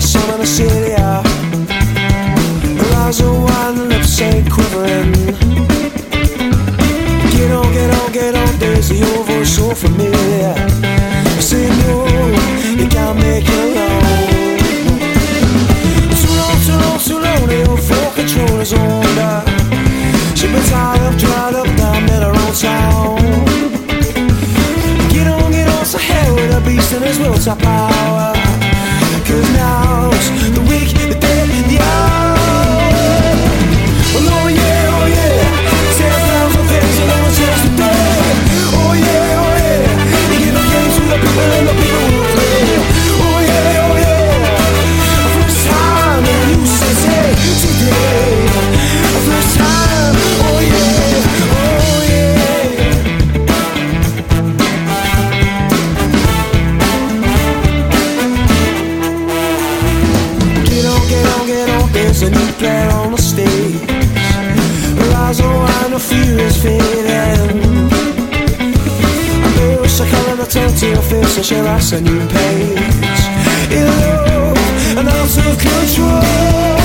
sun in the city, her eyes are wide and lips ain't quivering. Get on, Daisy, your voice so familiar. I say no, you can't make it alone. Too long, the old folk control is older. She's been tied up, dried up, down in her own town. Get on, so hell with a beast in his will to power. Cause now's the week, the day, the hour. Well, oh yeah, 10,000 things and no one's just a day. Oh yeah, you give a game to the people and the people will play. Oh yeah, first time that you said hey today. First time, oh yeah. Get on, there's a new player on the stage. Her eyes are wide, no fear is fading. I wish I could have turned to your face and share us a new page. In love and out of control.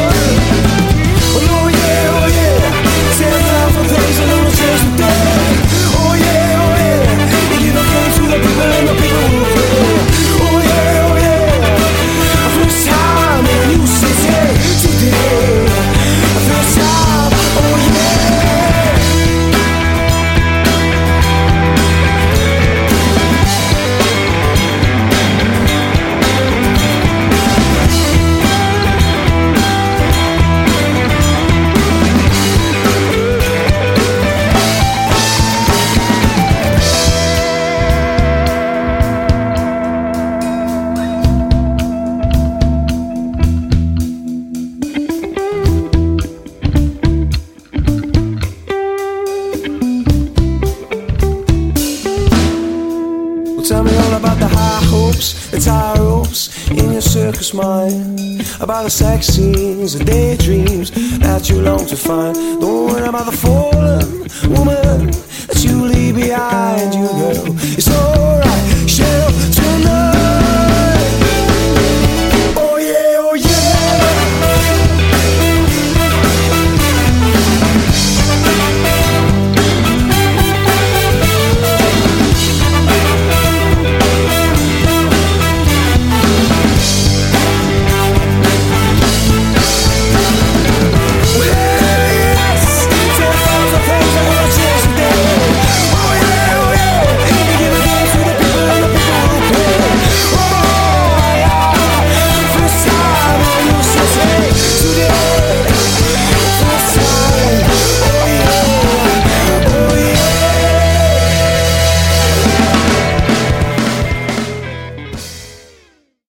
Oh yeah, 10,000 things and no one's just a day. Oh yeah, you give a game to the people and the people will play. Oh yeah, first time and you say hey today. First time, oh yeah. Tell me all about the high hopes, the tie ropes in your circus mind. About the sex scenes, the daydreams that you long to find. Don't worry about the fallen woman that you leave behind you, girl.